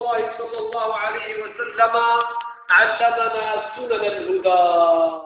الله صلى الله عليه وسلم علمنا سنن الهدى،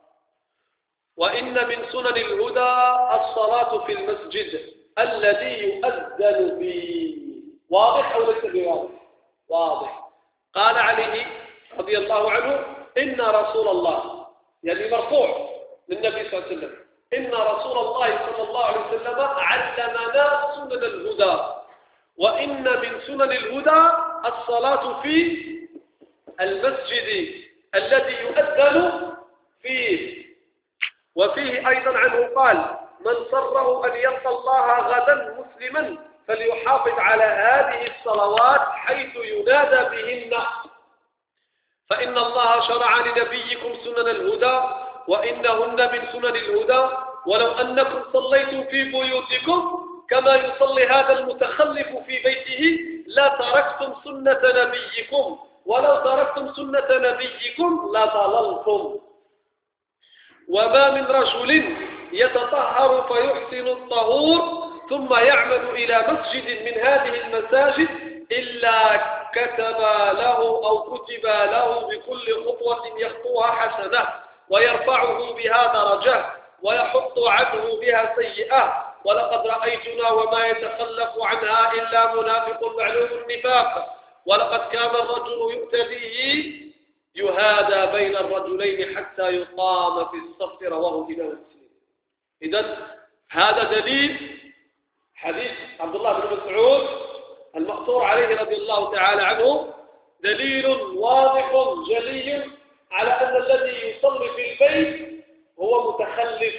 وإن من سنن الهدى الصلاة في المسجد الذي يؤذن فيه. واضح أو ليس بواضح؟ واضح. قال علي رضي الله عنه: إن رسول الله، يعني مرفوع للنبي صلى الله عليه وسلم، إن رسول الله صلى الله عليه وسلم علمنا سنن الهدى، وإن من سنن الهدى الصلاة في المسجد الذي يؤذن فيه. وفيه أيضا عنه قال: من سره أن يلقى الله غدا مسلما فليحافظ على هذه الصلوات حيث ينادى بهن، فإن الله شرع لنبيكم سنن الهدى وإنهن من سنن الهدى، ولو أنكم صليتم في بيوتكم كما يصلي هذا المتخلف في بيته لا تركتم سنة نبيكم، ولو تركتم سنة نبيكم لضللتم. وما من رجل يتطهر فيحسن الطهور ثم يعمد إلى مسجد من هذه المساجد إلا كتب له أو كتب له بكل خطوة يخطوها حسنة، ويرفعه بها درجة، ويحط عنه بها سيئة. ولقد رأيتنا وما يتخلف عنها إلا منافق معلوم النفاق، ولقد كان الرجل يؤتى به يهادى بين الرجلين حتى يقام في الصف، رواه الإمام مسلم. إذن هذا دليل حديث عبد الله بن مسعود المقصور عليه رضي الله تعالى عنه، دليل واضح جلي على أن الذي يصلي في البيت هو متخلف،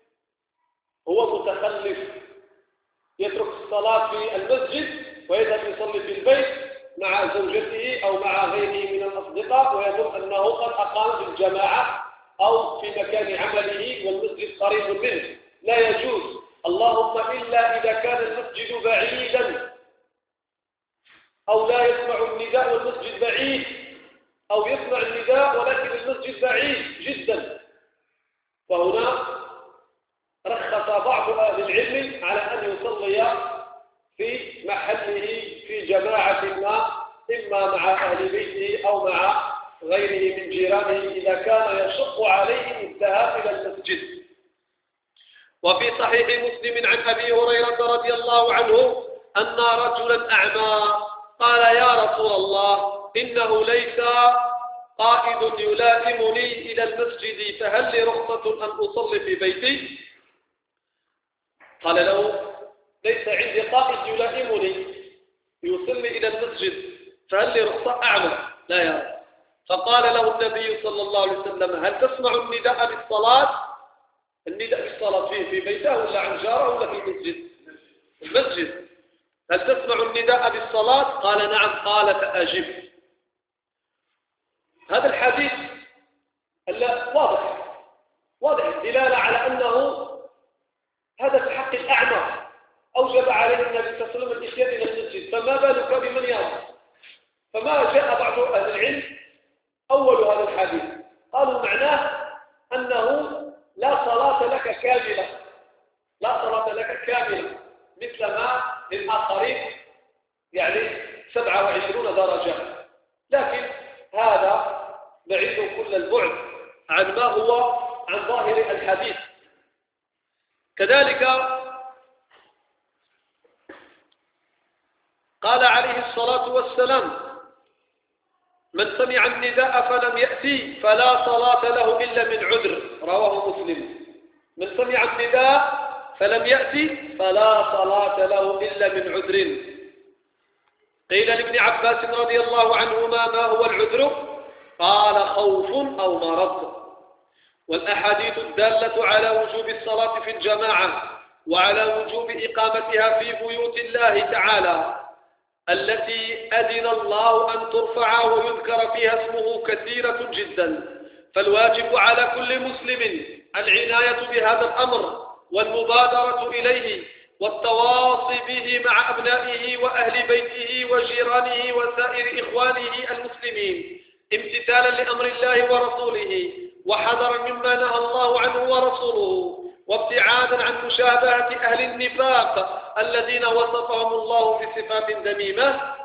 يترك الصلاة في المسجد ويذهب يصلي في البيت مع زوجته أو مع غيره من الأصدقاء، ويظن أنه قد أقام في الجماعة أو في مكان عمله والمسجد قريب منه. لا يجوز، اللهم إلا إذا كان المسجد بعيدا أو لا يسمع النداء والمسجد بعيد، أو يسمع النداء ولكن المسجد بعيد جدا، فهنا رخص بعض أهل العلم على أن يصلي في محله في جماعة ما، إما مع أهل بيته أو مع غيره من جيرانه إذا كان يشق عليه الذهاب إلى المسجد. وفي صحيح مسلم عن أبي هريرة رضي الله عنه أن رجلا أعمى قال: يا رسول الله، إنه ليس قائد يلائمني إلى المسجد، فهل لي رخصة أن أصلي في بيتي؟ قال له: ليس عندي قائد يلائمني يصلي إلى المسجد، فهل لي رخصة؟ أعمى لا يرى. فقال له النبي صلى الله عليه وسلم: هل تسمع النداء بالصلاة؟ النداء بالصلاة في بيته ولا عن جاره ولا في المسجد؟ المسجد. هل تسمع النداء بالصلاة؟ قال: نعم. قال: فأجب. هذا الحديث واضح الدلالة على أنه هذا في حق الأعمى أوجب عليه النبي صلى الله عليه وسلم الإتيان إلى المسجد، فما بالك بمن يرى؟ فما جاء بعض أهل العلم أول هذا الحديث قالوا معناه أنه لا صلاة لك كاملة، مثل ما للآخرين يعني 27 درجة، لكن هذا بعيد كل البعد عن ما هو عن ظاهر الحديث. كذلك قال عليه الصلاة والسلام: من سمع النداء فلم يأتي فلا صلاة له إلا من عذر، رواه مسلم. من سمع النداء فلم يأتي فلا صلاة له إلا من عذر. قيل لابن عباس رضي الله عنهما: ما هو العذر؟ قال: خوف أو مرض. والأحاديث الدالة على وجوب الصلاة في الجماعة وعلى وجوب إقامتها في بيوت الله تعالى التي أذن الله أن ترفع ويذكر فيها اسمه كثيرة جدا، فالواجب على كل مسلم العناية بهذا الأمر والمبادرة إليه والتواصي به مع أبنائه وأهل بيته وجيرانه وسائر إخوانه المسلمين، امتثالا لأمر الله ورسوله وحذرا مما نهى الله عنه ورسوله، وابتعادا عن مشابهة أهل النفاق الذين وصفهم الله بصفات ذميمة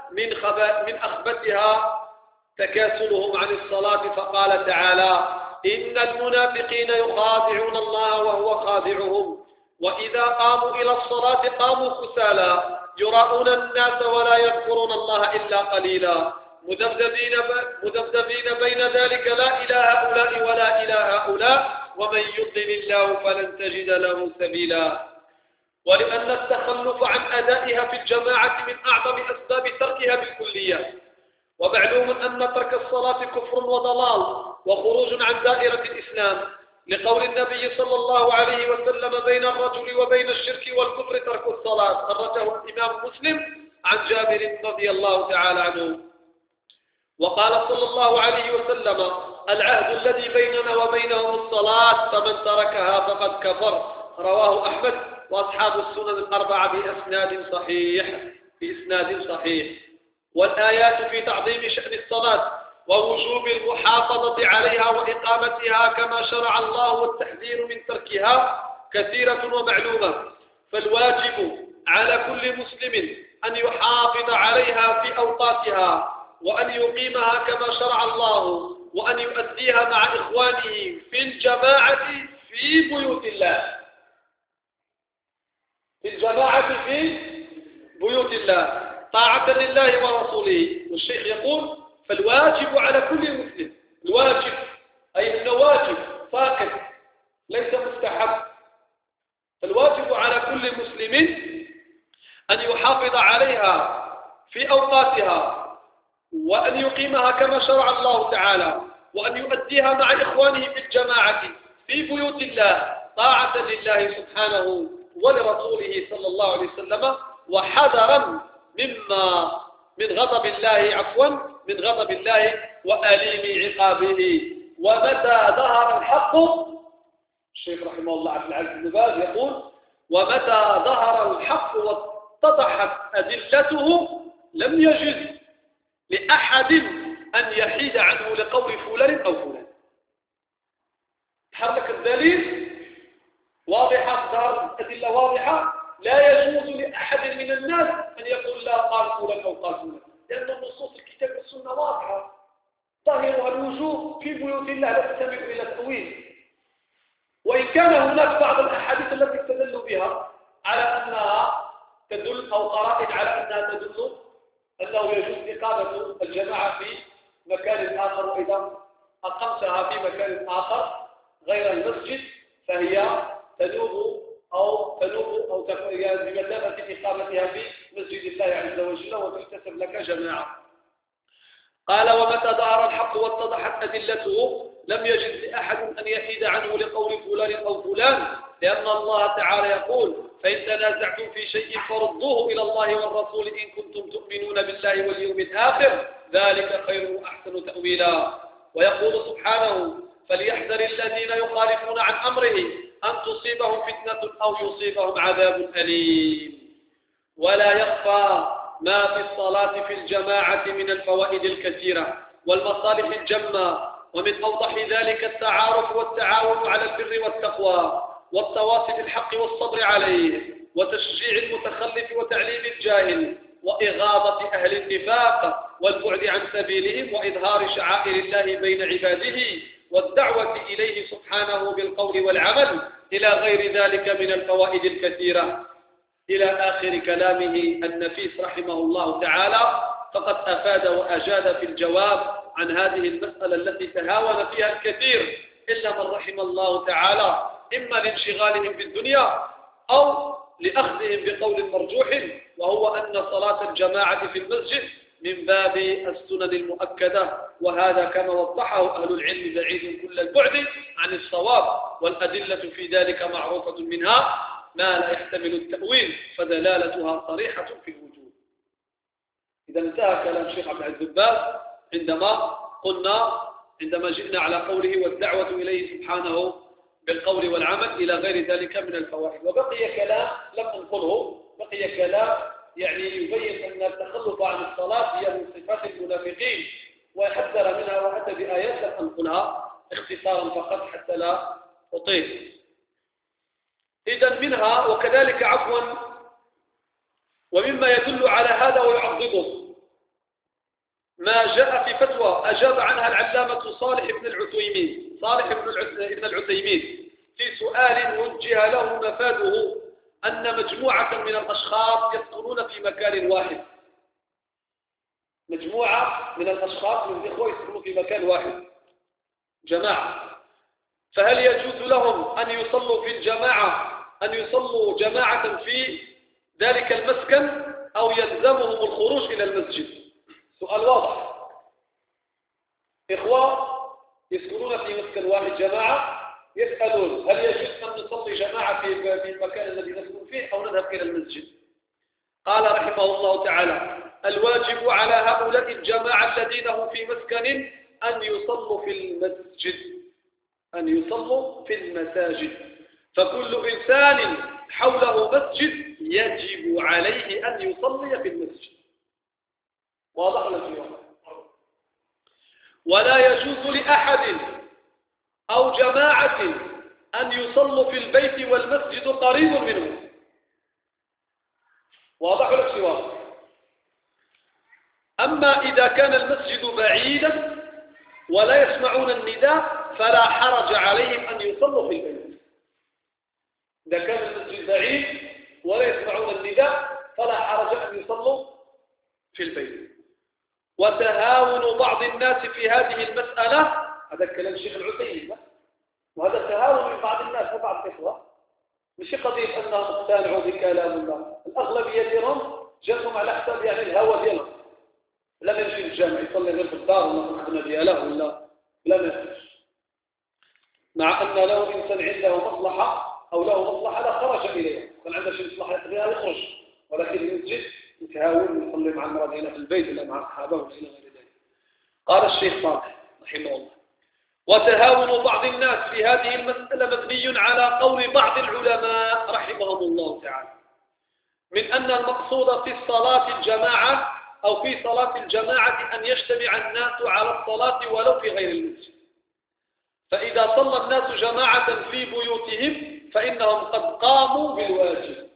من أخبثها تكاسلهم عن الصلاة، فقال تعالى: إن المنافقين يخادعون الله وهو خادعهم وإذا قاموا إلى الصلاة قاموا كسالى يراءون الناس ولا يذكرون الله إلا قليلا مذبذبين بين ذلك لا إلى هؤلاء ولا إلى هؤلاء ومن يضلل الله فلن تجد له سبيلا. ولأن التخلف عن أدائها في الجماعة من أعظم أسباب تركها بالكلية، ومعلوم أن ترك الصلاة كفر وضلال وخروج عن دائرة الإسلام، لقول النبي صلى الله عليه وسلم: بين الرجل وبين الشرك والكفر ترك الصلاة، خرجه الإمام مسلم عن جابر رضي الله تعالى عنه. وقال صلى الله عليه وسلم: العهد الذي بيننا وبينهم الصلاة فمن تركها فقد كفر، رواه أحمد وأصحاب السنن الأربعة بإسناد صحيح. والآيات في تعظيم شأن الصلاة ووجوب المحافظة عليها وإقامتها كما شرع الله والتحذير من تركها كثيرة ومعلومة، فالواجب على كل مسلم أن يحافظ عليها في أوقاتها وأن يقيمها كما شرع الله وأن يؤديها مع إخوانه في الجماعة في بيوت الله، في الجماعة في بيوت الله طاعة لله ورسوله. والشيخ يقول: فالواجب على كل مسلم، الواجب أي أنه واجب ساكت ليس مستحب، فالواجب على كل مسلم أن يحافظ عليها في أوقاتها وأن يقيمها كما شرع الله تعالى وأن يؤديها مع إخوانه في الجماعة في بيوت الله طاعة لله سبحانه ولرسوله صلى الله عليه وسلم، وحذرا من غضب الله وآليم عقابه. ومتى ظهر الحق، الشيخ رحمه الله عبد العزيز بن باز يقول: ومتى ظهر الحق واتضحت أدلته لم يجز لأحد أن يحيد عنه لقول فلان أو فلان. تحرك الدليل واضحة، ظهر الأدلة واضحة، لا يجوز لأحد من الناس أن يقول لا قال فلان أو قال فلان، لأن النصوص الكتاب والسنة واضحة ظاهرها الوجوب في بيوت الله لا تستمع إلى التأويل. وإن كان هناك بعض الأحاديث التي تدل بها على أنها تدل أو قرائن على أنها تدل أنه يجوز إقامة الجماعة في مكان آخر، وإذا أقمتها في مكان آخر غير المسجد فهي تنوب بمثابة إقامتها في مسجد الله عز وجل وتحتسب لك جماعة. قال: ومتى ظهر الحق واتضحت أدلته لم يجد لأحد أن يحيد عنه لقول فلان أو فلان، لأن الله تعالى يقول: فإن تنازعتم في شيء فردوه إلى الله والرسول إن كنتم تؤمنون بالله واليوم الآخر ذلك خير وأحسن تأويلا. ويقول سبحانه: فليحذر الذين يخالفون عن أمره أن تصيبهم فتنة أو يصيبهم عذاب أليم. ولا يخفى ما في الصلاة في الجماعة من الفوائد الكثيرة والمصالح الجمة، ومن أوضح ذلك التعارف والتعاون على البر والتقوى والتواصي بالحق والصبر عليه، وتشجيع المتخلف وتعليم الجاهل، وإغاظة أهل النفاق والبعد عن سبيلهم، وإظهار شعائر الله بين عباده، والدعوة إليه سبحانه بالقول والعمل، إلى غير ذلك من الفوائد الكثيرة، إلى آخر كلامه النفيس رحمه الله تعالى. فقد أفاد وأجاد في الجواب عن هذه المسألة التي تهاون فيها الكثير إلا من رحم الله تعالى، إما لانشغالهم بالدنيا أو لأخذهم بقول مرجوح، وهو أن صلاة الجماعة في المسجد من باب السنن المؤكدة، وهذا كما وضحه أهل العلم بعيد كل البعد عن الصواب، والأدلة في ذلك معروفة، منها ما لا يحتمل التأويل فدلالتها صريحة في الوجود. إذا انتهى كلام الشيخ عبد العزيز بن باز عندما جئنا على قوله: والدعوة إليه سبحانه بالقول والعمل، إلى غير ذلك من الفوائد. وبقي كلام لم ننقله، بقي كلام يعني يبين أن التخلف عن الصلاة هي من صفات المنافقين، وحذر منها وأتى بآيات لم أنقلها اختصارا فقط حتى لا أطيل. إذن منها وكذلك ومما يدل على هذا ويعضده ما جاء في فتوى أجاب عنها العلامة صالح بن العثيمين في سؤال وجه له مفاده أن مجموعة من الأشخاص يسكنون في مكان واحد. مجموعة من الأشخاص من الإخوة يسكنون في مكان واحد، جماعة، فهل يجوز لهم أن يصلوا في الجماعة، أن يصلوا جماعة في ذلك المسكن، أو يلزمهم الخروج إلى المسجد؟ سؤال واضح. إخوة يسكنون في مسكن واحد، جماعة، يسألون هل يجوز أن نصلي جماعة في المكان الذي نسكن فيه أو نذهب إلى المسجد؟ قال رحمه الله تعالى: الواجب على هؤلاء الجماعة الذين هم في مسكن أن يصلوا في المسجد، أن يصلوا في المساجد، فكل إنسان حوله مسجد يجب عليه أن يصلي في المسجد. واضح ولا؟ ولا يجوز لأحد أو جماعة أن يصلوا في البيت والمسجد قريب منه. واضح ولا سواء؟ أما إذا كان المسجد بعيدا ولا يسمعون النداء فلا حرج عليهم أن يصلوا في البيت. إذا كان المسجد بعيد ولا يسمعون النداء فلا حرج أن يصلوا في البيت. وتهاون بعض الناس في هذه المسألة، هذا كلام الشيخ العثيمين، وهذا تهاون من بعض الناس وبعض الإخوة، مش قضية أنهم اقتنعوا بكلام الله، الأغلبية ديالهم جاتهم على حساب يعني الهوى ديالهم، لا يمشي للجامع يصلي غير في الدار ولا في الخدمة دياله ولا لا يخرج، مع أن له إنسان عنده مصلحة أو له مصلحة لا خرج إليها، كان عنده شيء مصلحة يقضيها يخرج، ولكن المسجد يتهاون يصلي مع المرأة هنا في البيت ولا مع أصحابه ولا غير ذلك. قال الشيخ صالح رحمه الله: وتهاون بعض الناس في هذه المسألة مبني على قول بعض العلماء رحمهم الله تعالى من أن المقصود في الصلاة الجماعة أو في صلاة الجماعة أن يجتمع الناس على الصلاة ولو في غير المسجد، فإذا صلى الناس جماعة في بيوتهم فإنهم قد قاموا بالواجب،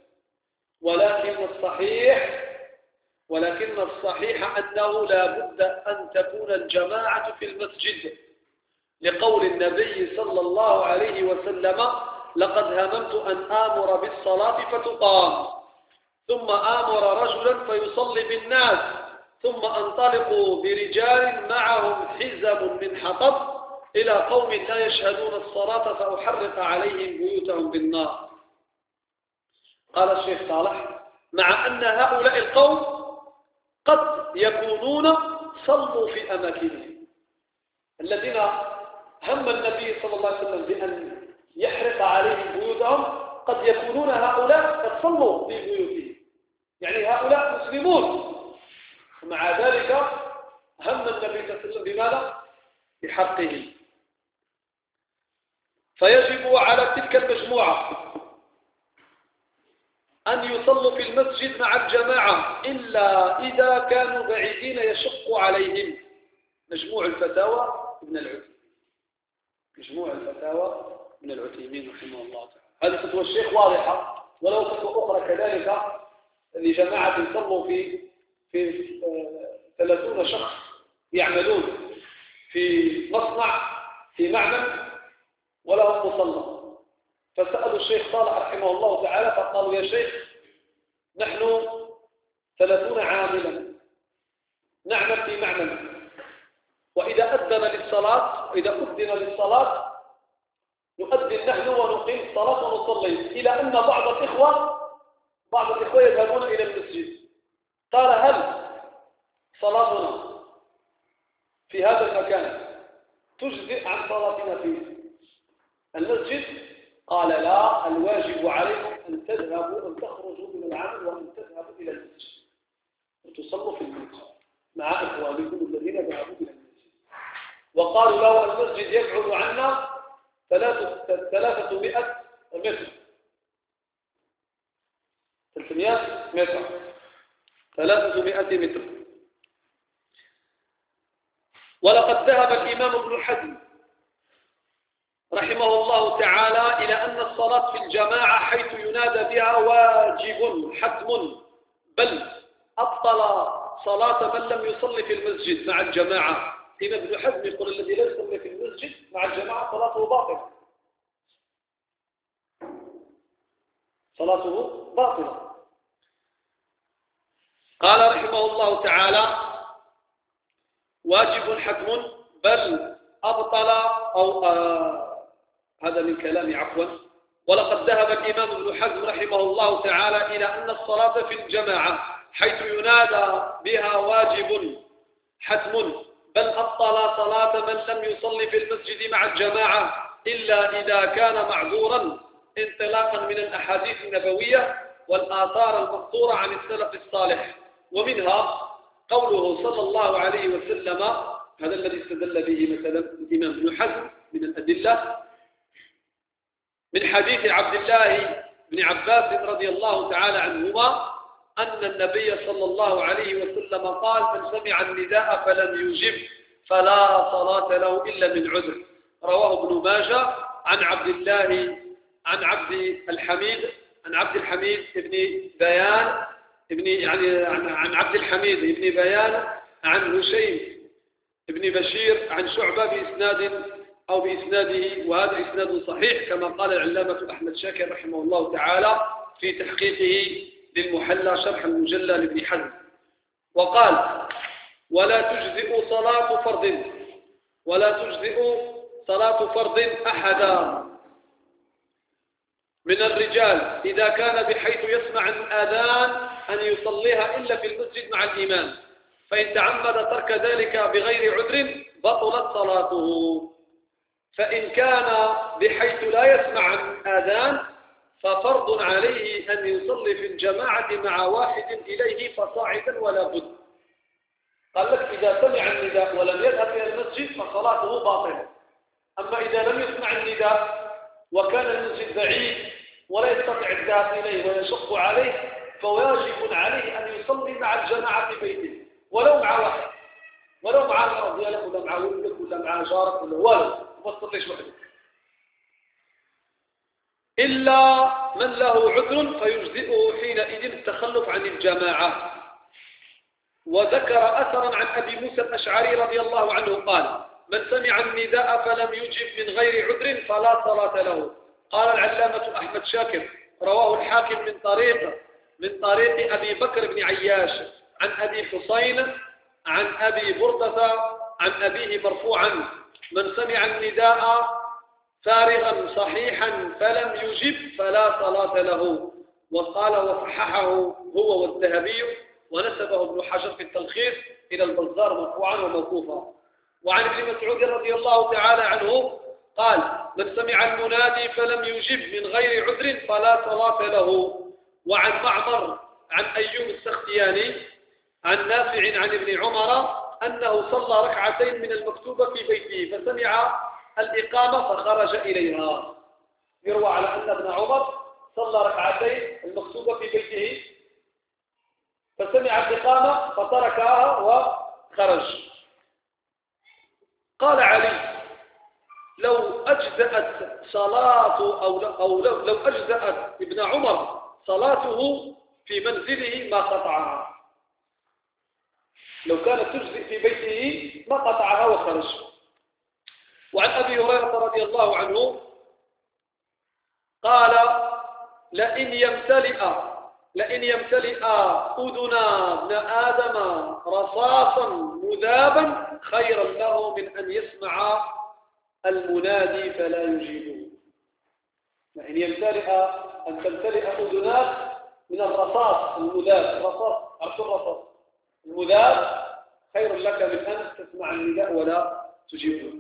ولكن الصحيح أنه لا بد أن تكون الجماعة في المسجد، لقول النبي صلى الله عليه وسلم: لقد هممت أن آمر بالصلاة فتقام، ثم آمر رجلا فيصلي بالناس، ثم انطلقوا برجال معهم حزم من حطب إلى قوم لا يشهدون الصلاة فأحرق عليهم بيوتهم بالنار. قال الشيخ صالح: مع أن هؤلاء القوم قد يكونون صلوا في أماكنهم، الذين هم النبي صلى الله عليه وسلم بأن يحرق عليهم بيوتهم قد يكونون هؤلاء قد صلوا في بيوتهم، يعني هؤلاء مسلمون، ومع ذلك هم النبي صلى الله عليه وسلم بماذا؟ بحقه. فيجب على تلك المجموعة أن يصلوا في المسجد مع الجماعة إلا إذا كانوا بعيدين يشق عليهم. مجموع الفتاوى ابن العثيمين رحمه الله تعالى. هذه فتوى الشيخ واضحة، ولو فتوى أخرى كذلك لجماعة يصلوا في 30 شخص يعملون في مصنع في معمل ولهم مصلى، فسألوا الشيخ صالح رحمه الله تعالى فقالوا: يا شيخ، نحن 30 عاملا نعمل في معمل، وإذا أذن للصلاة نؤذن نحن ونقيم الصلاة ونصلي، إلى أن بعض الإخوة يذهبون إلى المسجد. قال: هل صلاتنا في هذا المكان تجزئ عن صلاتنا في المسجد؟ قال: لا، الواجب عليكم أن تخرجوا من العمل وأن تذهبوا إلى المسجد وتصلوا في المسجد مع إخوانكم الذين ذهبوا إلى المسجد. وقالوا له: المسجد يبعد عنا 300 متر، 300 متر. ولقد ذهب الإمام ابن حزم رحمه الله تعالى إلى أن الصلاة في الجماعة حيث ينادى بها واجب حتم، بل أبطل صلاة من لم يصلي في المسجد مع الجماعة. إن ابن حزم يقول الذي لا يصلي في المسجد مع الجماعة صلاته باطلة، صلاته باطلة. قال رحمه الله تعالى: واجب حتم، بل أبطل أو هذا من كلامي عفوا. ولقد ذهب الإمام ابن حزم رحمه الله تعالى إلى أن الصلاة في الجماعة حيث ينادى بها واجب حتم، بل أبطل صلاة من لم يصلي في المسجد مع الجماعة إلا إذا كان معذورا، انطلاقا من الأحاديث النبوية والآثار المذكورة عن السلف الصالح. ومنها قوله صلى الله عليه وسلم، هذا الذي استدل به مثلا الإمام ابن حزم من الأدلة، من حديث عبد الله بن عباس رضي الله تعالى عنهما أن النبي صلى الله عليه وسلم قال: من سمع النداء فلم يجب فلا صلاة له إلا من عذر. رواه ابن ماجه عن عبد الحميد بن بيان عن عبد الحميد بن بيان عن هشيم بن بشير عن شعبة بإسناده، وهذا إسناد صحيح كما قال العلامة أحمد شاكر رحمه الله تعالى في تحقيقه للمحلى شرح المجلى لابن حزم. وقال: ولا تجزئ صلاة فرض أحدا من الرجال إذا كان بحيث يسمع الآذان أن يصليها إلا في المسجد مع الإمام، فإن تعمد ترك ذلك بغير عذر بطلت صلاته. فإن كان بحيث لا يسمع الآذان ففرض عليه أن يصلي في الجماعة مع واحد إليه فصاعدا ولا بد. قال لك إذا سمع النداء ولم يذهب إلى المسجد فصلاته باطلة. أما إذا لم يسمع النداء وكان المسجد بعيد ولا يستطيع الذهاب إليه ويشق عليه، فواجب عليه أن يصلي مع الجماعة في بيته، ولو مع واحد، ولو مع الأرض ديالك ولا مع ولدك ولا مع جارك ولا ما تصليش وحدك، إلا من له عذر فيجزئه حينئذ التخلف عن الجماعة. وذكر أثرا عن أبي موسى الأشعري رضي الله عنه قال: من سمع النداء فلم يجب من غير عذر فلا صلاة له. قال العلامة أحمد شاكر: رواه الحاكم من طريق أبي بكر بن عياش عن أبي حسين عن أبي بردة عن أبيه مرفوعا: من سمع النداء فارغا صحيحا فلم يجب فلا صلاة له. وقال وصححه هو والذهبي ونسبه ابن حجر في التلخيص إلى البزار مرفوعا وموقوفا. وعن ابن مسعود رضي الله تعالى عنه قال: من سمع المنادي فلم يجب من غير عذر فلا صلاة له. وعن معمر عن أيوب السختياني عن نافع عن ابن عمر أنه صلى ركعتين من المكتوبة في بيته فسمع الإقامة فخرج إليها. يروى على أن ابن عمر صلى ركعتين المكتوبة في بيته فسمع الإقامة فتركها وخرج. قال علي: لو أجزأت صلاة لو أجزأت ابن عمر صلاته في منزله ما قطعها، لو كانت تجزئ في بيته ما قطعها وخرج. وعن أبي هريرة رضي الله عنه قال: لئن يمتلئ أذنا ابن آدم رصاصا مذابا خيرا له من أن يسمع المنادي فلا يجيبه. لئن تمتلئ أذناك من الرصاص المذاب، الرصاص المذاب خير لك من أن تسمع النداء ولا تجيبه.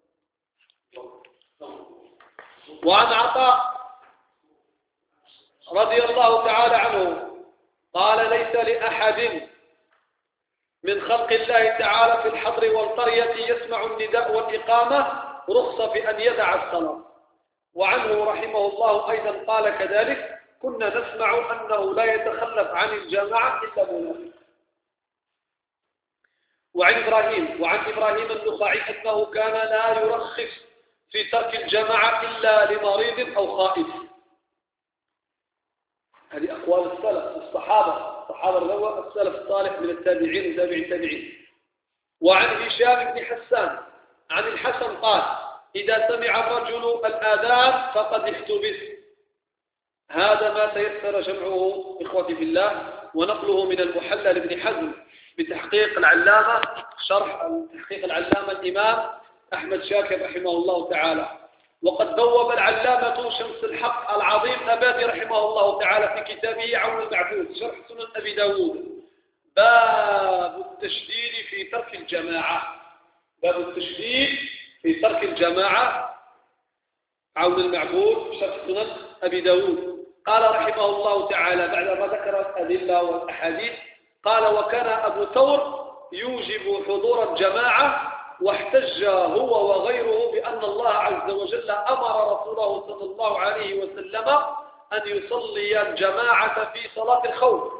وعن عطاء رضي الله تعالى عنه قال: ليس لأحد من خلق الله تعالى في الحضر والقرية يسمع النداء والإقامة رخصة في أن يدع الصلاة. وعنه رحمه الله أيضا قال كذلك: كنا نسمع أنه لا يتخلف عن الجماعة إلا منافق. وعن إبراهيم النخعي أنه كان لا يرخص في ترك الجماعة إلا لمريض أو خائف. هذه أقوال السلف الصحابة الصحابة الأول السلف الصالح من التابعين وتابع التابعين. وعن هشام بن حسان عن الحسن قال إذا سمع الرجل الآذان فقد احتبس. هذا ما تيسر جمعه إخوتي في الله ونقله من المحلل بن حزم بتحقيق العلامة شرح تحقيق العلامة الإمام أحمد شاكر رحمه الله تعالى. وقد بوب العلامة شمس الحق العظيم أبادي رحمه الله تعالى في كتابه عون المعبود شرح سنن أبي داود باب التشديد في ترك الجماعة. باب التشديد في ترك الجماعة عون المعبود شرح سنن أبي داود. قال رحمه الله تعالى بعدما ذكر الأدلة والأحاديث قال وكان أبو ثور يوجب حضور الجماعة واحتج هو وغيره بأن الله عز وجل أمر رسوله صلى الله عليه وسلم أن يصلي الجماعة في صلاة الخوف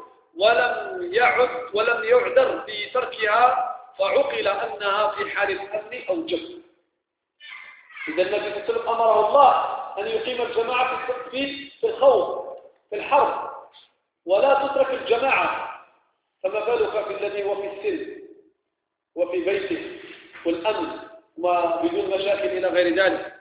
ولم يعذر في تركها فعقل أنها في حال الأمن أو الجهل. إذا النبي صلى الله عليه وسلم أمره الله أن يقيم الجماعة في الخوف في الحرب ولا تترك الجماعة، فما بالك في الذي هو في السلم وفي بيته والأمن وبدون مشاكل إلى غير ذلك.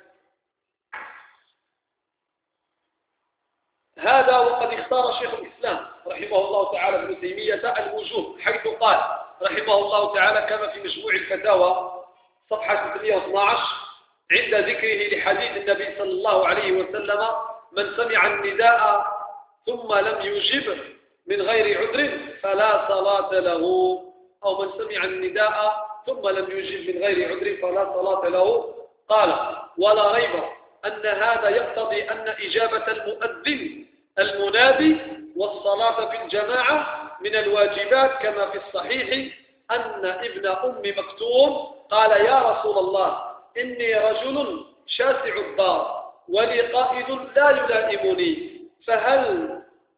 هذا وقد اختار شيخ الإسلام رحمه الله تعالى ابن تيمية الوجوب حيث قال رحمه الله تعالى كما في مجموع الفتاوى صفحة 312 عند ذكره لحديث النبي صلى الله عليه وسلم من سمع النداء ثم لم يجب من غير عذر فلا صلاة له، أو من سمع النداء ثم لم يجب من غير عذر فلا صلاة له. قال ولا ريب أن هذا يقتضي أن إجابة المؤذن المنادي والصلاة في الجماعة من الواجبات كما في الصحيح أن ابن أم مكتوم قال يا رسول الله إني رجل شاسع الدار ولي قائد لا يلائمني فهل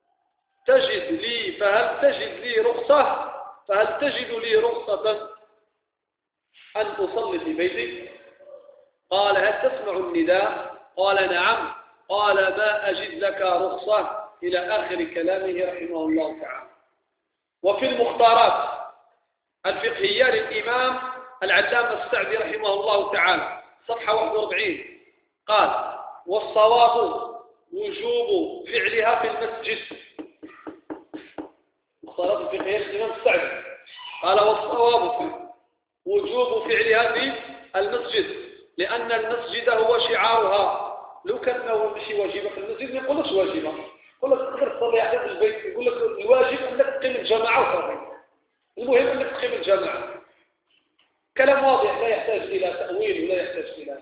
تجد لي رخصة أن أصلي في بيتي؟ قال هل تسمع النداء؟ قال نعم. قال ما أجد لك رخصة إلى آخر كلامه رحمه الله تعالى. وفي المختارات الفقهية للإمام العلامة السعدي رحمه الله تعالى صفحة 41 قال والصواب وجوب فعلها في المسجد. مختارات الفقهية للإمام السعدي قال والصواب وجوب فعلها في المسجد لأن المسجد هو شعارها. لو كان هو ماشي واجبة في المسجد ما يقولكش واجبة، يقول لك تقدر تصلي حتى في البيت، يقول لك الواجب أنك تقيم الجماعة وصلي، المهم أنك تقيم الجماعة. كلام واضح لا يحتاج إلى تأويل ولا يحتاج إلى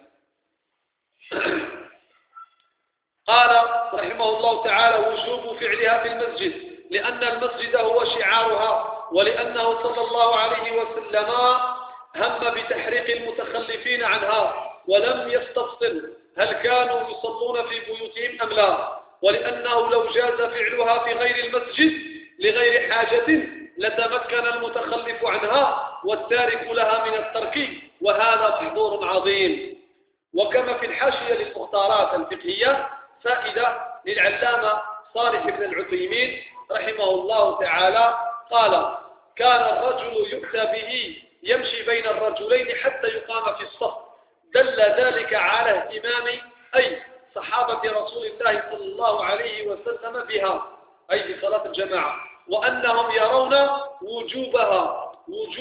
قال رحمه الله تعالى وجوب فعلها في المسجد لأن المسجد هو شعارها ولأنه صلى الله عليه وسلم هم بتحريق المتخلفين عنها ولم يستفصل هل كانوا يصلون في بيوتهم أم لا، ولأنه لو جاز فعلها في غير المسجد لغير حاجة لتمكن المتخلف عنها والتارك لها من الترك وهذا محظور عظيم. وكما في الحاشية للمختارات الفقهية فائدة للعلامة صالح بن العثيمين رحمه الله تعالى قال كان الرجل يؤتى به يمشي بين الرجلين حتى يقام في الصف دل ذلك على اهتمام أي صحابة رسول الله صلى الله عليه وسلم بها أي بصلاة الجماعة وأنهم يرون وجوبها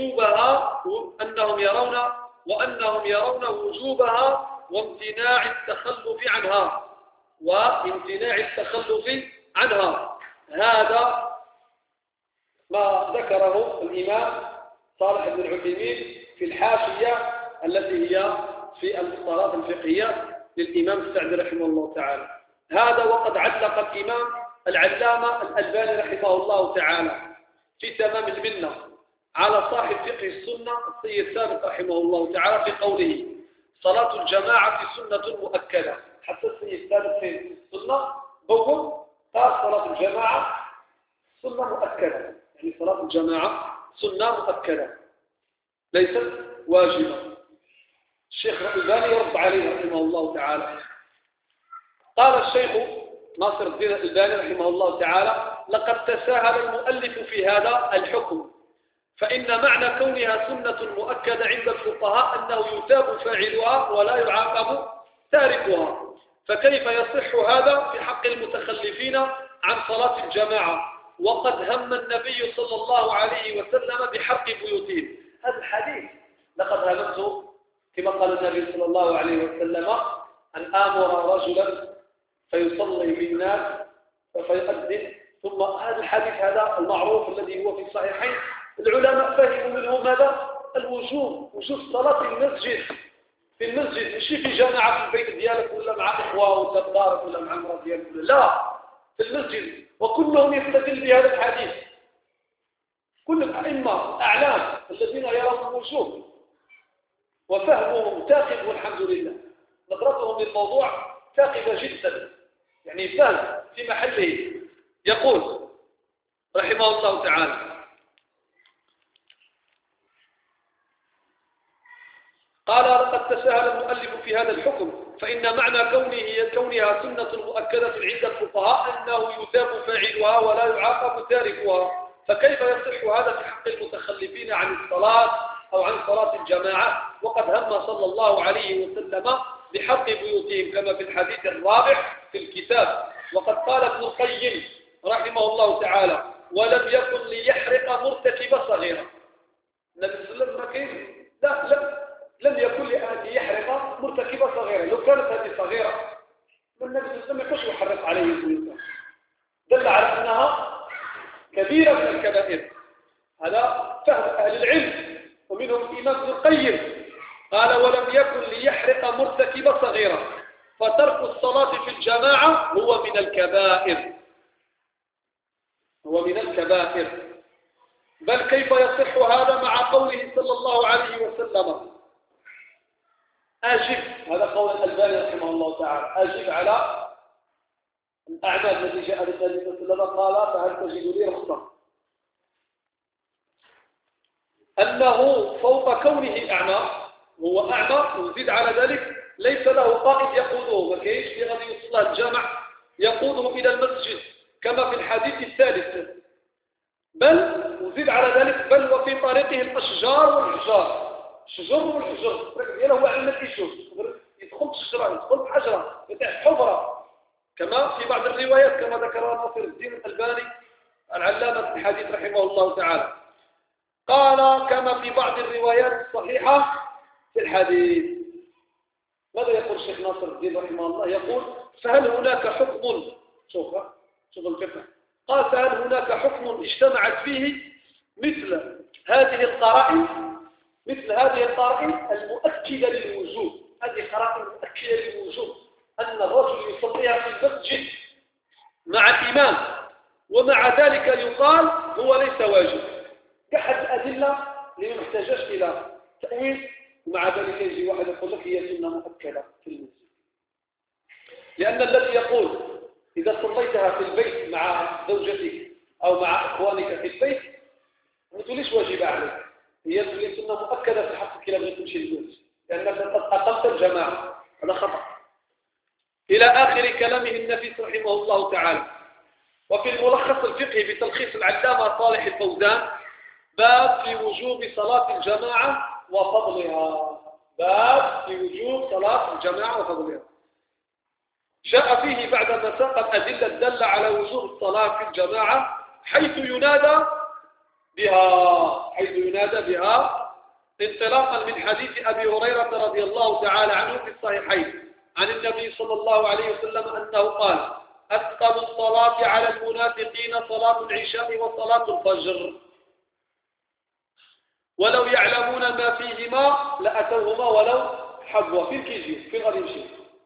وامتناع التخلف عنها هذا ما ذكره الإمام صالح بن العثيمين في الحاشية التي هي في المختارات الفقهية للإمام السعدي رحمه الله تعالى. هذا وقد علق الإمام العلامة الألباني رحمه الله تعالى في تمام المنة على صاحب فقه السنة السيد ثابت رحمه الله تعالى في قوله صلاة الجماعة سنة مؤكدة. حتى السيد ثابت في السنة بوّن قال صلاة الجماعة سنة مؤكدة، يعني صلاة الجماعة سنة مؤكدة ليست واجبة. الشيخ الألباني يرد عليه رحمه الله تعالى. قال الشيخ ناصر الدين الألباني رحمه الله تعالى لقد تساهل المؤلف في هذا الحكم، فإن معنى كونها سنة مؤكدة عند الفقهاء أنه يثاب فاعلها ولا يعاقب تاركها، فكيف يصح هذا في حق المتخلفين عن صلاة الجماعة وقد هم النبي صلى الله عليه وسلم بحرق بيوتهم؟ هذا الحديث لقد هممت كما قال النبي صلى الله عليه وسلم أن آمر رجلا فيصلي بالناس فيؤذن، ثم هذا الحديث هذا المعروف الذي هو في الصحيحين العلماء فهموا منه ماذا؟ الوجوب، وجوب صلاة المسجد في المسجد، مش في جماعة في البيت ديالك ولا مع إخوة ولا بدارك ولا مع مرة ديالك، لا، في المسجد. وكلهم يستدل بهذا الحديث، كل الأئمة الأعلام الذين يرون الوجوب وفهمهم ثاقب والحمد لله، نظرتهم للموضوع ثاقبة جدا، يعني فهم في محله. يقول رحمه الله تعالى: قال: لقد تساهل المؤلف في هذا الحكم، فإن معنى كونها سنة مؤكدة عند الفقهاء أنه يثاب فاعلها ولا يعاقب تاركها، فكيف يصح هذا في حق المتخلفين عن الصلاة أو عن صلاة الجماعة وقد هم صلى الله عليه وسلم بحرق بيوتهم كما في الحديث الرابع في الكتاب؟ وقد قال ابن القيم رحمه الله تعالى: ولم يكن ليحرق مرتكب صغيرة. النبي صلى الله عليه وسلم كيف؟ لم يكن ليحرق مرتكب صغيرة، لو كانت هذه صغيرة النبي صلى الله عليه وسلم يكش يحرق عليه الإنسان، دل على أنها كبيرة من الكبائر. هذا فهم أهل العلم ومنهم الإمام ابن القيم، قال: ولم يكن ليحرق مرتكب صغيرة، فترك الصلاة في الجماعة هو من الكبائر، هو من الكبائر. بل كيف يصح هذا مع قوله صلى الله عليه وسلم؟ أجب، هذا قول الألباني رحمه الله تعالى، أجب على الأعمال التي جاء النبي صلى الله عليه وسلم قال: فهل تجد لي رخصة؟ أنه فوق كونه أعمى، هو أعمى وزيد على ذلك ليس له قائد يقوده، ما كاينش اللي غادي يوصله الجامع يقوده إلى المسجد كما في الحديث الثالث، بل وزيد على ذلك بل وفي طريقه الأشجار والحجار، الشجر والحجر دياله هو على ما يشوف، يدخل الشجرة يدخل الحجرة يتاع حفرة، كما في بعض الروايات كما ذكرها ناصر الدين الألباني العلامة الحديث رحمه الله تعالى. قال: كما في بعض الروايات الصحيحة في الحديث. ماذا يقول الشيخ ناصر الدين رحمه الله؟ يقول: فهل هناك حكم، شوف الفقه، قال: فهل هناك حكم اجتمعت فيه مثل هذه القرائن المؤكدة للوجوب، هذه قرائن مؤكدة للوجوب أن الرجل يصليها في المسجد مع الإمام ومع ذلك يقال هو ليس واجب، كأحد الأدلة اللي ما يحتاجش إلى تأويل، ومع ذلك يجي واحد يقول لك هي سنة مؤكدة في المسجد، لأن الذي يقول إذا صليتها في البيت مع زوجتك أو مع إخوانك في البيت ما تقوليش واجب عليك، هي تقولي سنة مؤكدة في حقك إلى بغيت تمشي للزوج لأنك قد أقمت الجماعة، هذا خطأ. إلى آخر كلامه النفيس رحمه الله تعالى. وفي الملخص الفقهي بتلخيص العلامة صالح الفوزان باب في وجوب صلاة الجماعة وفضلها، باب في وجوب صلاة الجماعة وفضلها، جاء فيه بعدما ساق الأدلة الدالة على وجوب الصلاة في الجماعة حيث ينادى بها انطلاقا من حديث أبي هريرة رضي الله تعالى عنه في الصحيحين عن النبي صلى الله عليه وسلم أنه قال: أثقل الصلاة على المنافقين صلاة العشاء وصلاة الفجر، ولو يعلمون ما فيهما لأتوهما ولو حبوا. فين كيجي؟ فين غادي يمشي؟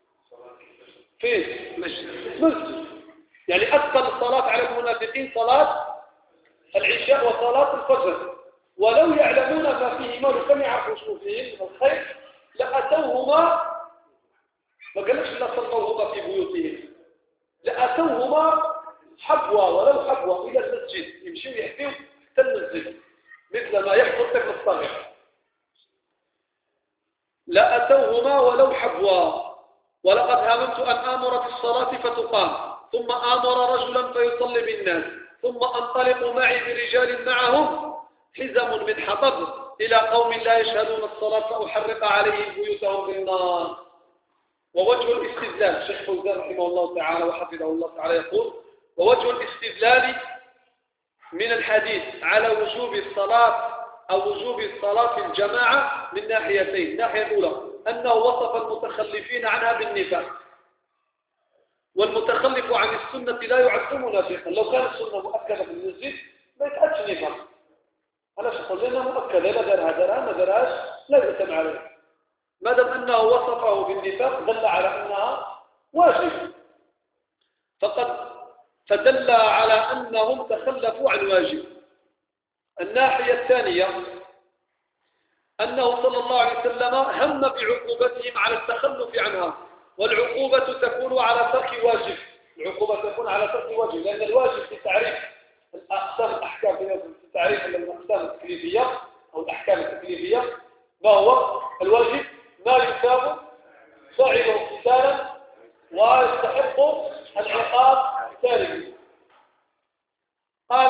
فين؟ مسجد. يعني أثقل الصلاة على المنافقين صلاة العشاء وصلاة الفجر، ولو يعلمون ما فيهما، لو كانوا يعرفوا شنو فيه من الخير لأتوهما، ما قالكش لا صلوهما في بيوتهم، لأتوهما حبوا ولو حبوا إلى المسجد، يمشوا يحفوا حتى المسجد مثل ما يحصل طفل الصغير، لأتوهما ولو حبوا. ولقد هممت أن آمر في الصلاة فتقام، ثم آمر رجلا فيصلي بالناس، ثم انطلقوا معي برجال معهم حزم من حطب إلى قوم لا يشهدون الصلاة فأحرق عليهم بيوتهم بالنار. ووجه الاستدلال، الشيخ فوزان رحمه الله تعالى وحفظه الله تعالى يقول: ووجه الاستدلال من الحديث على وجوب الصلاة أو وجوب الصلاة في الجماعة من ناحيتين. الناحية الأولى أنه وصف المتخلفين عنها بالنفاق، والمتخلف عن السنة لا يعد منافقا. لو كانت السنة مؤكدة في المسجد ما يتأتش نفاق. علاش نقول لنا مؤكدة؟ لا درها ما درهاش لا يؤتم عليه. ما دام أنه وصفه بالنفاق دل على أنها واجب، فدل على أنهم تخلفوا عن واجب. الناحية الثانية أنه صلى الله عليه وسلم هم بعقوبتهم على التخلف عنها، والعقوبة تكون على ترك واجب. العقوبة تكون على ترك واجب، لأن الواجب في تعريف الأحكام في تعريف الأقسام التكليفية أو الأحكام التكليفية ما هو الواجب؟ ما يثاب فاعله امتثالا ويستحق العقاب تاركه. قال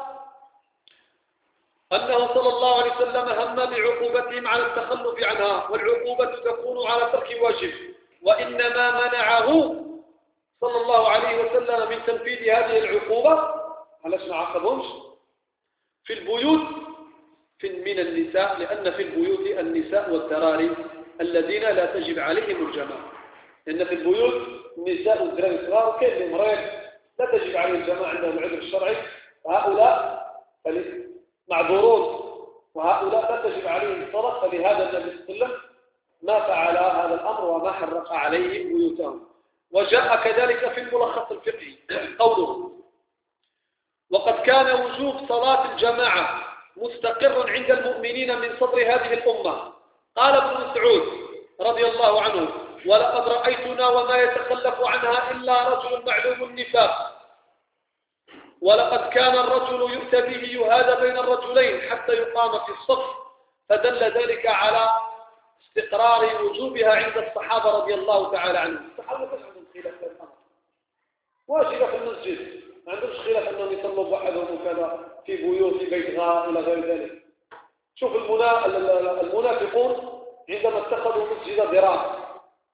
أنه صلى الله عليه وسلم هم بعقوبتهم على التخلف عنها، والعقوبة تكون على ترك واجب، وإنما منعه صلى الله عليه وسلم من تنفيذ هذه العقوبة علاش ما عاقبهمش في البيوت من النساء، لأن في البيوت النساء والذراري الذين لا تجب عليهم الجماعة. لأن في البيوت النساء والذراري الصغار كاين اللي مريض لا تجب عليه الجماعة عندهم العذر الشرعي، وهؤلاء معذورون، وهؤلاء لا تجب عليهم الصلاة. فلهذا النبي صلى الله عليه وسلم ما فعل هذا الأمر وما حرق عليهم بيوتهم. وجاء كذلك في الملخص الفقهي قوله: وقد كان وجوب صلاة الجماعة مستقر عند المؤمنين من صدر هذه الأمة. قال ابن مسعود رضي الله عنه: ولقد رأيتنا وما يتخلف عنها إلا رجل معلوم النفاق، ولقد كان الرجل يؤتى به يهادى بين الرجلين حتى يقام في الصف، فدل ذلك على استقرار وجوبها عند الصحابة رضي الله تعالى عنهم. الصحابة ما عندهم خلاف في الأمر، واجبة في المسجد، ما عندهمش خلاف أنهم يصلوا بوحدهم وكذا في بيوت في بيت غار إلى غير ذلك. شوف المنافقون عندما اتخذوا مسجد ضرار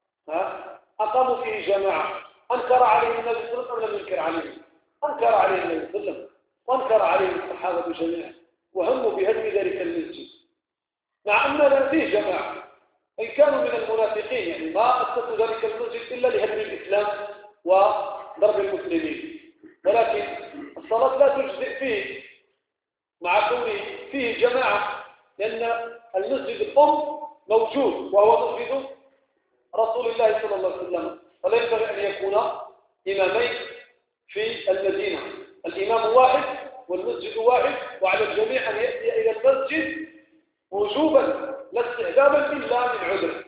أقاموا فيه جماعة، أنكر عليهم النبي صلى الله عليه وسلم أم لم ينكر عليهم؟ أنكر عليهم النبي صلى الله عليه وسلم وأنكر عليهم الصحابة جميعا، وهموا بهدم ذلك المسجد مع أن فيه جماعة. إن كانوا من المنافقين يعني ما أسسوا ذلك المسجد إلا لهدم الإسلام وضرب المسلمين، ولكن الصلاة لا تجزئ فيه مع كونه فيه جماعة، لأن المسجد الأم موجود وهو مسجد رسول الله صلى الله عليه وسلم، فلا ينبغي أن يكون إمامين في المدينة. الإمام واحد والمسجد واحد، وعلى الجميع أن يأتي إلى المسجد وجوبا لا استحبابا إلا من عذر.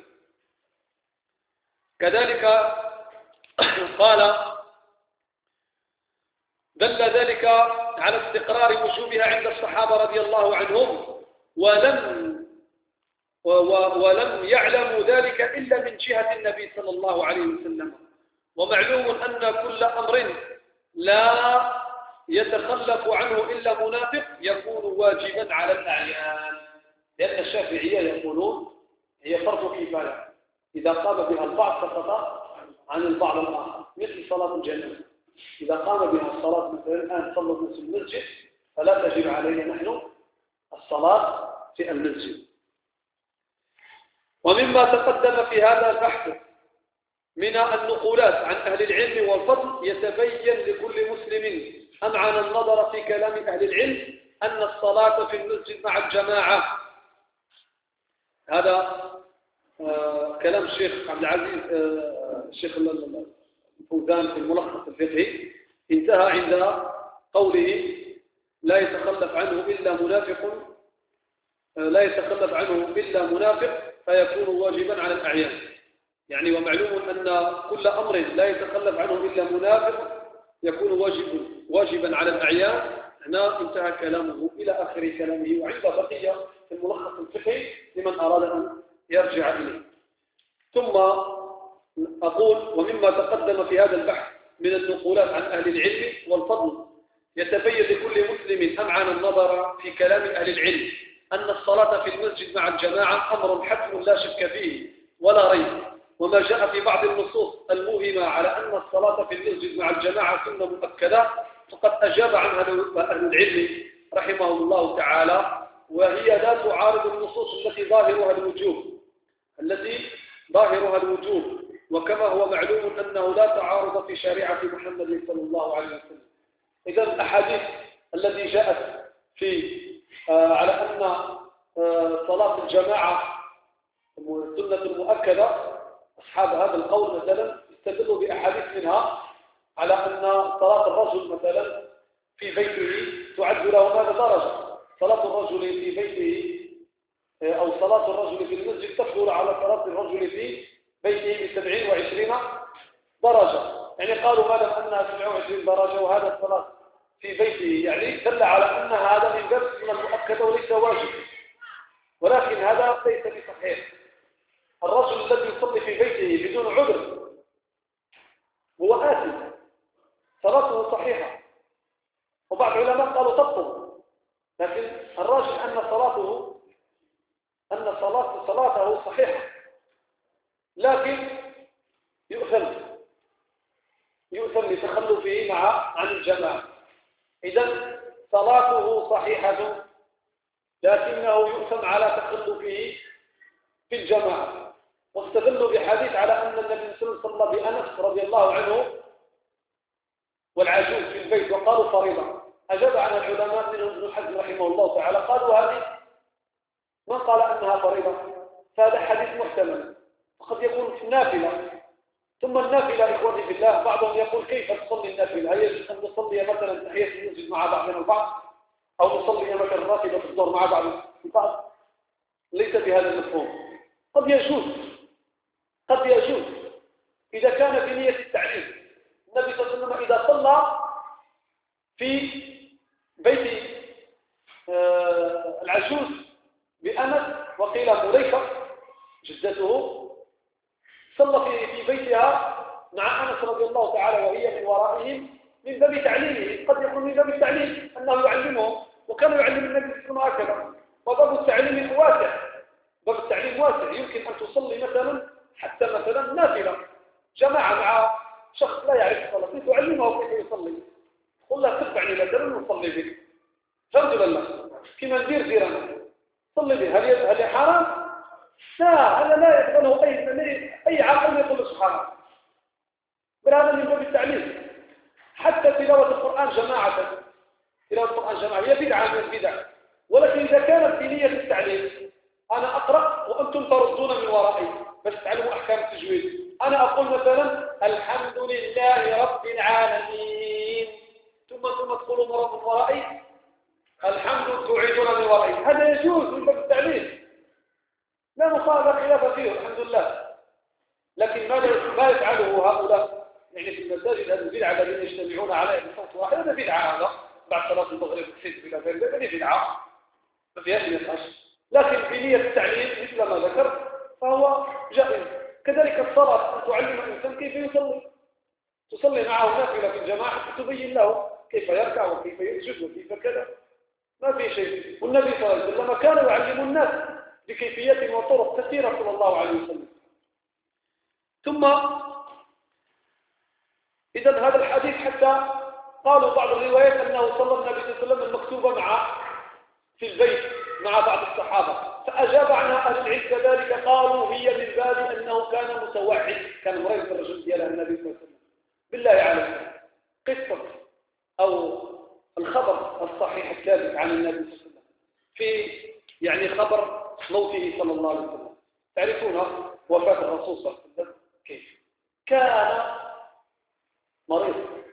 كذلك قال: دل ذلك على استقرار وجوبها عند الصحابة رضي الله عنهم، ولم يعلموا ذلك إلا من جهة النبي صلى الله عليه وسلم. ومعلوم أن كل أمر لا يتخلف عنه إلا منافق يكون واجبا على الأعيان، لأن الشافعية يقولون هي فرض كفاية، إذا قام بها البعض سقط عن البعض الآخر، مثل صلاة الجنازة. إذا قام بها الصلاة مثلا الآن صلى الناس في المسجد فلا تجب علينا نحن الصلاة في المسجد. ومما تقدم في هذا البحث من النقولات عن أهل العلم والفضل يتبين لكل مسلم أمعن النظر في كلام أهل العلم أن الصلاة في المسجد مع الجماعة. هذا كلام الشيخ عبد العزيز الشيخ الفوزان في الملخص الفقهي، انتهى عند قوله: لا يتخلف عنه إلا منافق فيكون واجبا على الأعيان. يعني ومعلوم أن كل أمر لا يتخلف عنه إلا منافق يكون واجبا على الأعيان. هنا انتهى كلامه إلى آخر كلامه، وعند بقية في الملخص الفقهي لمن أراد أن يرجع إليه. ثم أقول: ومما تقدم في هذا البحث من النقولات عن أهل العلم والفضل يتبين لكل مسلم أمعن النظر في كلام أهل العلم أن الصلاة في المسجد مع الجماعة أمر حتم لا شك فيه ولا ريب، وما جاء في بعض النصوص الموهمة على أن الصلاة في المسجد مع الجماعة سنة مؤكدة فقد أجاب عنها أهل العلم رحمهم الله تعالى، وهي لا تعارض النصوص التي ظاهرها الوجوب، وكما هو معلوم أنه لا تعارض في شريعة محمد صلى الله عليه وسلم. إذا الأحاديث التي جاءت في على أن صلاة الجماعة سنة مؤكدة، أصحاب هذا القول مثلا استدلوا بأحاديث منها على أن صلاة الرجل مثلا في بيته تعد له ماذا درجة، صلاة الرجل في بيته أو صلاة الرجل في المسجد تفضل على صلاة الرجل في بيته ب27 درجة. يعني قالوا ما دام أنها 27 درجة وهذا الصلاة في بيته يعني دل على أن هذا من باب السنة المؤكدة وليس واجب، ولكن هذا ليس بصحيح. الرجل الذي يصلي في بيته بدون عذر هو آثم، صلاته صحيحة، وبعض العلماء قالوا تبطل، لكن الراجح أن صلاته صحيحة، لكن يؤثم لتخلفه عن الجماعة. إذن صلاته صحيحة لكنه يؤثم على تخلفه في الجماعة. واستدلوا بحديث على أن النبي صلى الله عليه وسلم صلى بأنس رضي الله عنه والعجوز في البيت وقالوا فريضة. أجاب عن العلماء منهم ابن حزم رحمه الله تعالى قالوا هذه من قال أنها فريضة، فهذا حديث محتمل، وقد يكون في النافلة. ثم النافلة إخواني بالله بعضهم يقول كيف تصلي النافلة؟ هل يجب أن نصلي مثلا تحية المسجد مع بعضنا البعض، أو نصلي مثلا راتبة الظهر مع بعض البعض؟ ليس بهذا المفهوم. قد يجوز إذا كان بنية التعليم. النبي صلى الله عليه وسلم إذا صلى في بيت العجوز بأنس وقيل مليكة جدته، صلى في بيتها مع أنس رضي الله تعالى وهي من ورائهم من باب تعليمه. قد يكون من باب التعليم أنه يعلمهم، وكان يعلم النبي صلى الله عليه وسلم هكذا. وباب التعليم واسع، باب التعليم واسع، يمكن أن تصلي مثلا حتى مثلا نافلة جماعة مع شخص لا يعرف الصلاة تعلمه كيف يصلي، قل له تبعني مثلا ونصلي بك، فهمت لله كما ندير أنا صلي به. هل حرام؟ لا، هذا لا يقبله أي عاقل يقول سبحانه، بل هذا من باب التعليم. حتى تلاوة القرآن جماعة، هي بدعة من البدع، ولكن إذا كانت بنية التعليم، أنا أقرأ وأنتم تردون من ورائي بس تعلموا أحكام التجويد. أنا أقول مثلا الحمد لله رب العالمين، ثم تقولوا مرة من ورائي الحمد تعيدون من ورائي، هذا يجوز من باب التعليم، لا مخالف خلاف فيه الحمد لله. لكن ما يفعله هؤلاء يعني في المساجد هذه البدعة الذين يجتمعون على بصوت واحد، هذا بدعة، هذا بعد صلاة المغرب والحزب إلى غير ذلك، هذه بدعة ما فيهاش نقاش. لكن بنية التعليم مثل ما ذكرت فهو جائز. كذلك الصلاة أن تعلم الإنسان كيف يصلي، تصلي معه نافلة في الجماعة تبين له كيف يركع وكيف يسجد وكيف كذا، ما في شيء. والنبي صلى الله عليه وسلم كان يعلم الناس بكيفيات وطرق كثيرة صلى الله عليه وسلم. ثم إذا هذا الحديث حتى قالوا بعض الروايات أنه صلى النبي صلى الله عليه وسلم المكتوبة في البيت مع بعض الصحابة، فأجاب عنها أهل العلم كذلك، قالوا هي من باب أنه كان متوعد، كان مريض الرجل ديال النبي صلى الله عليه وسلم. بالله عليكم قصة أو الخبر الصحيح الثابت عن النبي صلى الله عليه وسلم في يعني خبر موته صلى الله عليه وسلم، تعرفون وفاة الرسول صلى الله عليه وسلم كيف كان مريض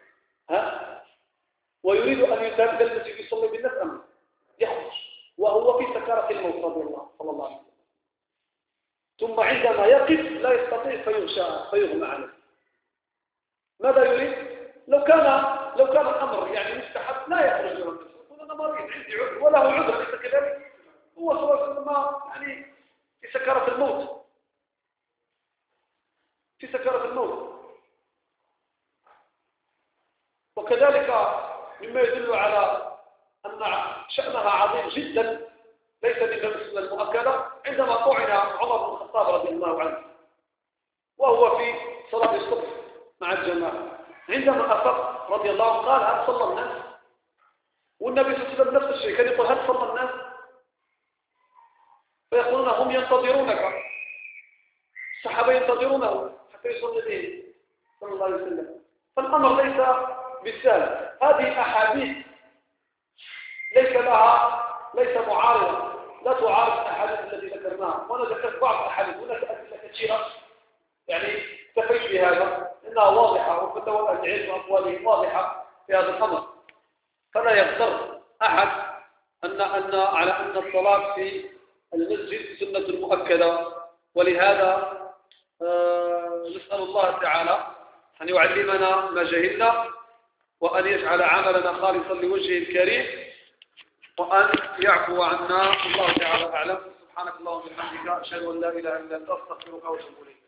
ويريد أن يذهب إلى المسجد يصلي بالناس أمامه، يخرج وهو في سكرة الموت رضي الله صلى الله عليه وسلم، ثم عندما يقف لا يستطيع فيغمى عليه. ماذا يريد؟ لو كان الأمر يعني مستحب لا يخرج له المسجد، يقول أنا مريض عندي عذر وله عذر ليس كذلك، هو صلى الله عليه وسلم يعني في سكرة الموت، وكذلك مما يدل على أن شأنها عظيم جدا ليس من السنة المؤكدة. عندما طعن عمر بن الخطاب رضي الله عنه وهو في صلاة الصبح مع الجماعة، عندما أفق رضي الله عنه قال هل صلى الناس؟ والنبي صلى الله عليه وسلم نفس الشيء كان يقول هل صلى الناس؟ فيقولون هم ينتظرونك، الصحابة ينتظرونه حتى يصلي به صلى الله عليه وسلم. فالأمر ليس بالسهل. هذه أحاديث ليس معارضة، لا تعارض الأحاديث التي ذكرناها، وأنا ذكرت بعض الأحاديث، هناك أدلة كثيرة يعني اكتفيت بهذا إنها واضحة، وفتوى أهل العلم وأقوالهم واضحة في هذا الأمر. فلا يغتر أحد على أن الصلاة في المسجد سنة مؤكدة. ولهذا نسأل الله تعالى أن يعلمنا ما جهلنا، وأن يجعل عملنا خالصا لوجهه الكريم، وأن يعفو عنا. الله تعالى أعلم. سبحانك اللهم وبحمدك أشهد أن لا إله إلا أنت أستغفرك وأتوب إليك.